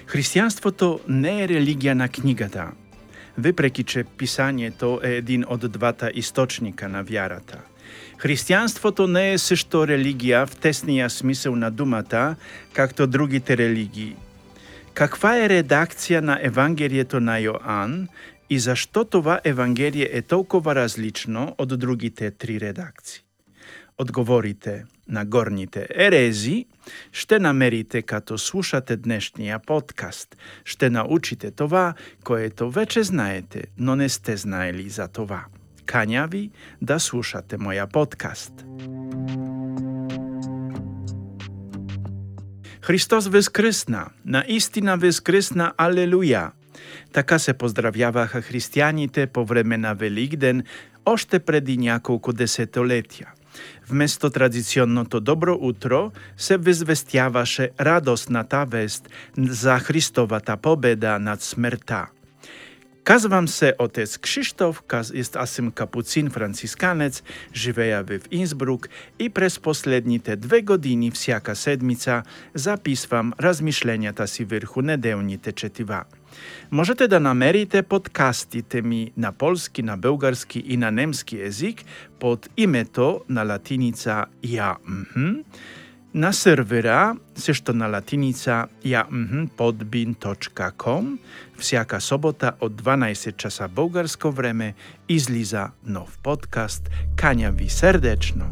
Християнството не е религия на книгата, въпреки че писанието е един от двата източника на вярата. Християнството не е също религия в тесния смисъл на думата, както другите религии. Каква е редакция на Евангелието на Йоан и защо това Евангелие е толкова различно от другите три редакции? Отговорите на горните ерези ще намерите, като слушате днешния подкаст. Ще научите това, което вече знаете, но не сте знаели за това. Каня ви да слушате моя подкаст. Христос възкръсна, наистина възкръсна, алелуя! Така се поздравяваха християните по време на Великден още преди няколко десетилетия. Вместо традиционното добро утро се възвестяваше радостната вест за Христовата победа над смъртта. Казвам се отец Кшиштоф, аз съм капуцин францисканец, живея в Инсбрук и през последните 2 години всяка седмица записвам размишленията си върху неделните четива. Можете да намерите подкастите ми на полски, на български и на немски език под името на латиница на сервера, също на латиница podbean.com. Всяка събота от 12 часа българско време излиза нов подкаст. Каня ви сърдечно!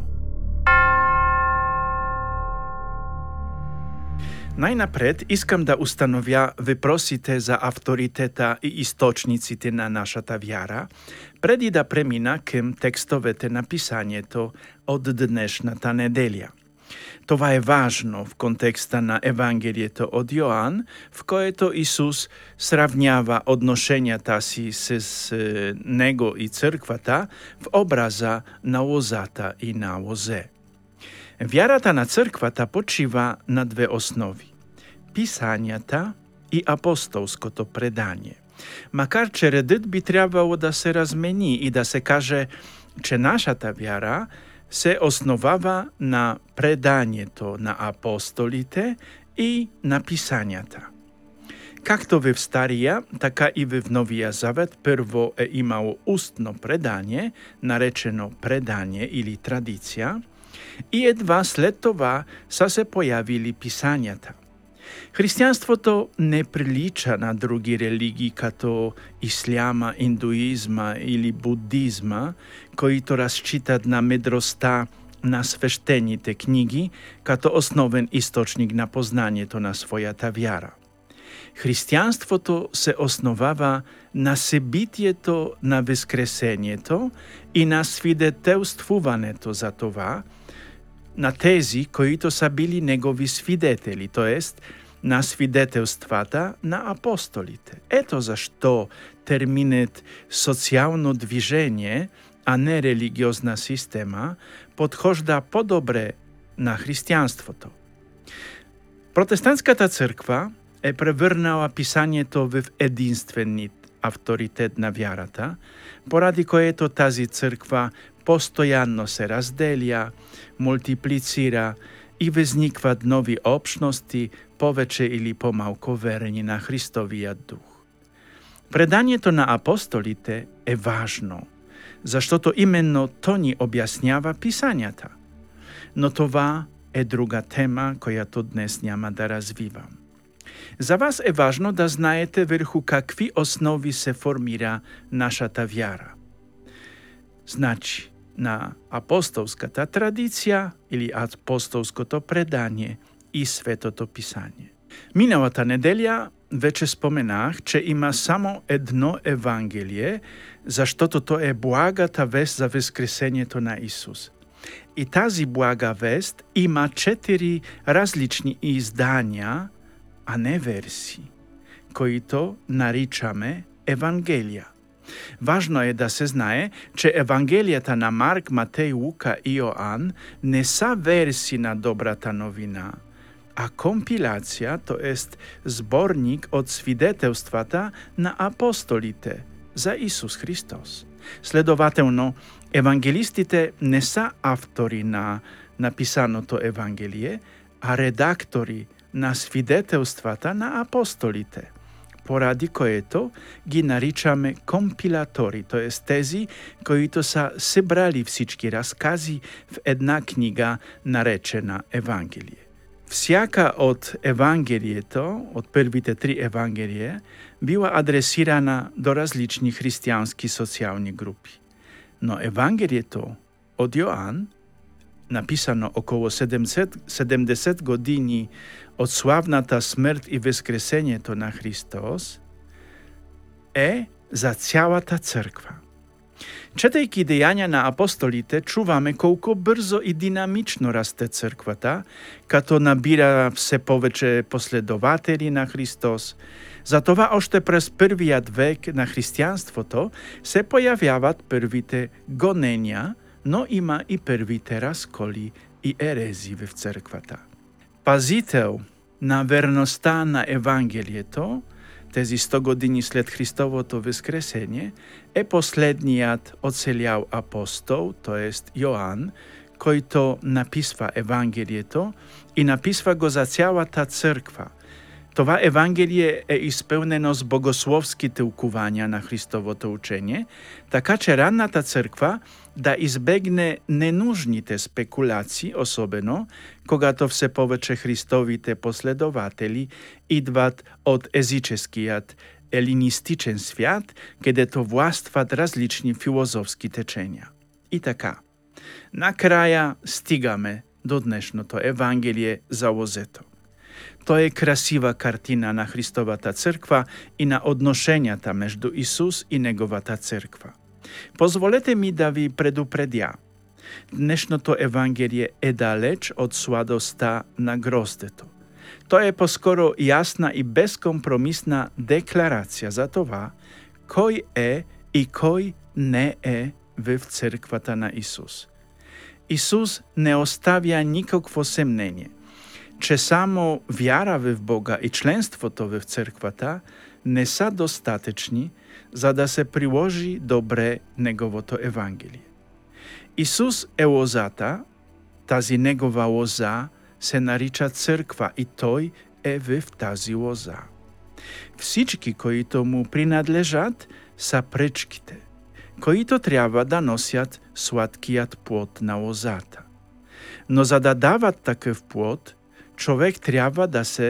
Най-напред искам да установя въпросите за авторитета и източниците на нашата вяра, преди да премина към текстовете на писанието от днешната неделя. Това е важно в контекста на Евангелието от Йоан, в което Исус сравнява отношенията си с Него и църквата в образа на лозата и на лозе. Вярата на църквата почива на 2 основи – писанията и апостолското предание. Макар че редът би трябвало да се размени и да се каже, че нашата вяра се основава на преданието на апостолите и на писанията. Както в Стария, така и в Новия Завет първо е имало устно предание, наречено предание или традиция, и едва след това са се появили писанията. Християнството не прилича на други религии, като исляма, индуизма или буддизма, които разчитат на мъдростта на свещените книги, като основен източник на познанието на своята вяра. Християнството се основава на събитието на Възкресението и на свидетелствуването за това, на тези, които са били негови свидетели, т.е. на свидетелствата на апостолите. Ето защо терминът социално движение, а не религиозна система, подхожда по-добре на християнството. Протестантската църква е превърнала писанието в единствен авторитет на вярата, поради което тази църква постоянно се разделя, мултиплицира и възникват нови общности, повече или по-малко верени на Христовия дух. Преданието на апостолите е важно, защото именно то ни обяснява писанията. Но това е друга тема, която днес няма да развивам. За вас е важно да знаете върху какви основи се формира нашата вяра. Значи, на апостолската традиция или апостолското предание и Светото Писание. Миналата неделя вече споменах, че има само едно Евангелие, защото то е благата вест за възкресението на Исус. И тази блага вест има 4 различни издания, а не версии, които наричаме Евангелия. Важно е да се знае, че Евангелията на Марк, Матей, Лука и Йоан не са версии на добрата новина, а компилация, т.е. сборник от свидетелствата на апостолите за Исус Христос. Следователно, евангелистите не са автори на написаното Евангелие, а редактори на свидетелствата на апостолите, поради което ги наричаме компилатори, т.е. тези, които са събрали всички разкази в една книга, наречена Евангелие. Всяка от Евангелието, от първите 3 Евангелия, била адресирана до различни християнски социални групи. Но Евангелието от Йоан, написано около 70 години от славната смърт и възкресението на Христос, е за цялата църква. Четейки деяния на апостолите, чуваме колко бързо и динамично расте църквата, като набира все повече последователи на Христос. Затова още през първият век на християнството се появяват първите гонения, но има и първите разколи и ерези в църквата. Пазител на верността на Евангелието, тези 100 години след Христовото възкресение, е последният оцелял апостол, т.е. Йоан, който написва Евангелието и написва го за цялата църква. Това Евангелие е изпълнено с богословски тълкувания на Христовото учение, така че ранната църква да избегне ненужните спекулации, особено когато все повече Христовите последователи идват от езическият елинистичен свят, където властват различни филозофски течения. И така, накрая стигаме до днешното Евангелие за лозето. То е красива картина на Христовата църква и на отношенията между Исус и Неговата църква. Позволете ми да ви предупредя. Днешното Евангелие е далеч от сладостта на гроздето. То е по-скоро ясна и безкомпромисна декларация за това, кой е и кой не е в църквата на Исус. Исус не оставя никакво съмнение, че само вяра в Бога и членството в църквата не са достатъчни, за да се приложи добре Неговото Евангелие. Исус е лозата, тази Негова лоза се нарича църква и Той е в тази лоза. Всички, които му принадлежат, са пречките, които трябва да носят сладкият плод на лозата. Но за да дават такъв плод, човек трябва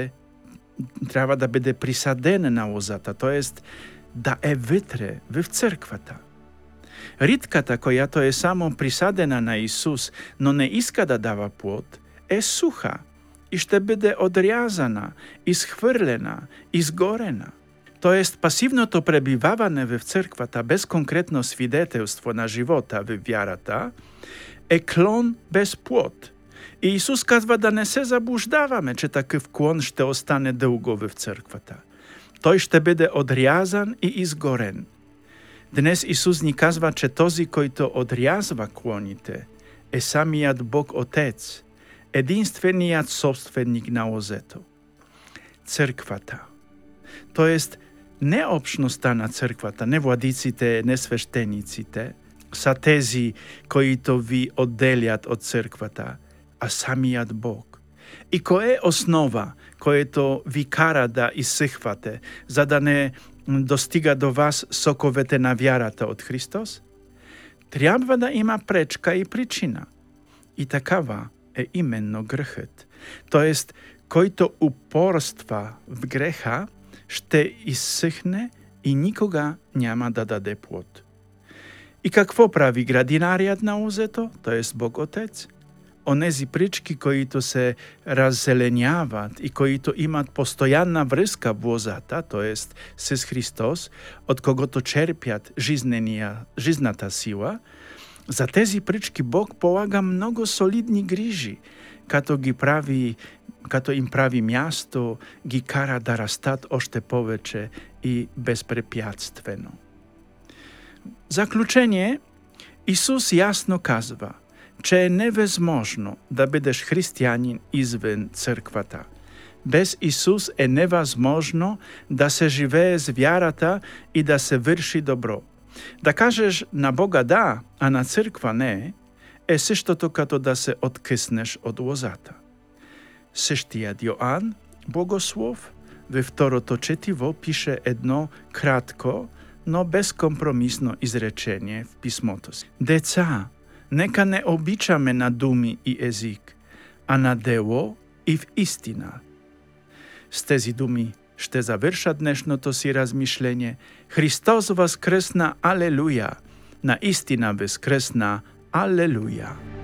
да бъде присаден на лозата, т.е. да е вътре в църквата. Ритката, която е само присадена на Исус, но не иска да дава плод, е суха и ще бъде отрязана, изхвърлена, изгорена. Т.е. пасивното пребиваване в църквата без конкретно свидетелство на живота в вярата е клон без плод. И Исус казва да не се заблуждаваме, че такъв клон ще остане дълго в църквата. Той ще бъде отрязан и изгорен. Днес Исус ни казва, че този, който отрязва клоните, е самият Бог Отец, единственият собственик на лозето. Църквата. Тоест, не общността на църквата, не владиците, не свещениците, са тези, които ви отделят от църквата, а самият Бог. И кое е основа, което ви кара да изсъхвате, за да не достига до вас соковете на вярата от Христос? Трябва да има пречка и причина. И такава е именно грехът. Тоест, който упорства в греха, ще изсъхне и никога няма да даде плод. И какво прави градинарият на лозето, т.е. Бог Отец? Онези прички, които се раззеленяват и които имат постоянна връзка в лозата, т.е. с Христос, от когото черпят жизнената сила, за тези прички Бог полага много солидни грижи, като им прави място, ги кара да растат още повече и безпрепятствено. В заключение, Исус ясно казва, че е невъзможно да бъдеш християнин извън църквата. Без Исус е невъзможно да се живее с вярата и да се върши добро. Да кажеш на Бога да, а на църква не, е същото като да се откъснеш от лозата. Същият Йоан Богослов ve второто пише едно кратко, но безкомпромисно изречение в писмото си. Деца, нека не обичаме на думи и език, а на дело и в истина. С тези думи ще завърша днешното си размишление. Христос възкръсна, алелуя! Наистина възкръсна, алелуя!